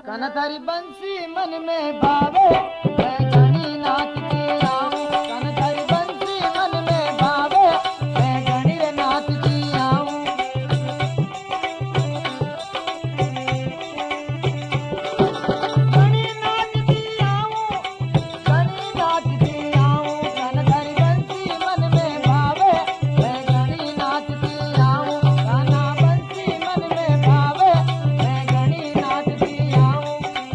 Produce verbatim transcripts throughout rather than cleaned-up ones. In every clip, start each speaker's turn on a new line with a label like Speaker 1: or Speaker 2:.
Speaker 1: कन धरी बंसी मन में भावे मैं घनी नाचती आऊं। कन धरी बंसी मन में भावे मैं घनी रे नाचती आऊं। घनी नाचती आऊं, घनी नाचती आऊं। कन धरी बंसी मन में भावे मैं घनी नाचती आऊं। गाना बंसी मन में भावे मैं घनी नाचती आऊं।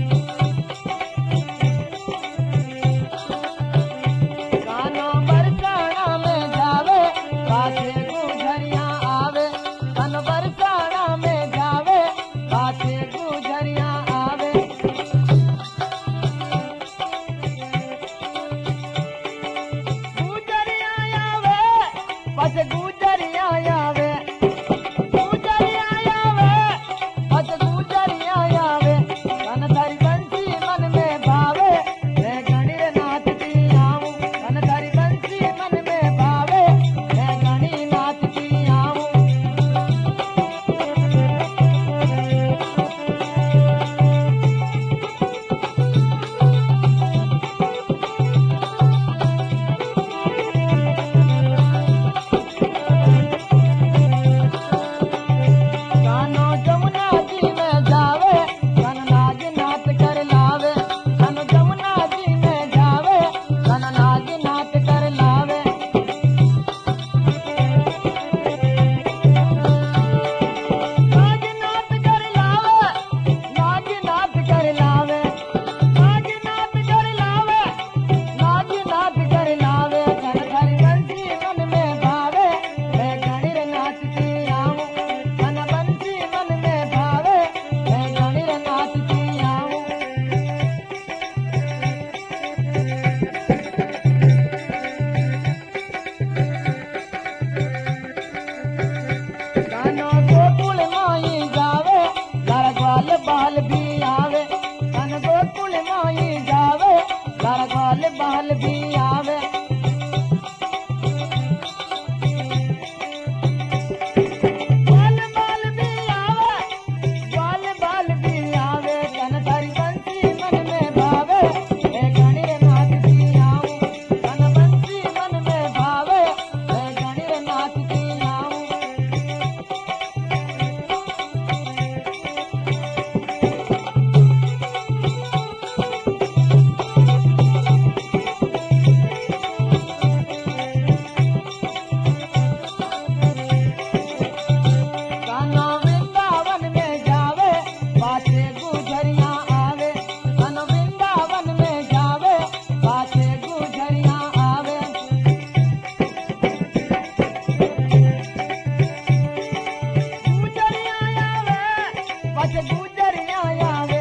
Speaker 1: कानो बरसाना में जावे पाछे गुजरिया आवे। कानो बरसाना में जावे पाछे गुजरिया आवे। गुजरिया आवे पाछे गुजरिया आवे। गुजरिया आवे पाछे गुजरिया आवे। कन धरी बंसी मन में भावे मैं घनी रे नाचती आऊं। कन धरी बंसी मन में भावे मैं घनी नाचती आऊं। कानो जमुना जी में जावे कन नाग नाच कर लावे। कानो जमुना जी में जावे कन नाग नाच कर लावे। नाग नाच कर लावे, नाग नाच कर लावे। नाग नाच कर लावे, नाग नाच कर लावे। कन धरी बंसी मन में भावे मैं घनी रे नाचती आऊं। कन बंसी मन में भावे मैं घनी रे नाचती आऊं। कानो गोकुल माई जावे घर ग्वाल बाल भी आवे। कन गोकुल माई जावे घर ग्वाल बाल भी आवे। ग्वाल बाल भी आवे, ग्वाल बाल भी आवे। कन धरी बंसी मन में भावे मैं घनी रे नाचती आऊं। कन बंसी मन में भावे मैं घनी रे नाचती आऊं। कानो वृंदावन में जावे पाछे गुजरिया आवे। कानो वृंदावन में जावे पाछे गुजरिया आवे। गुजरिया आवे पाछे गुजरिया आवे।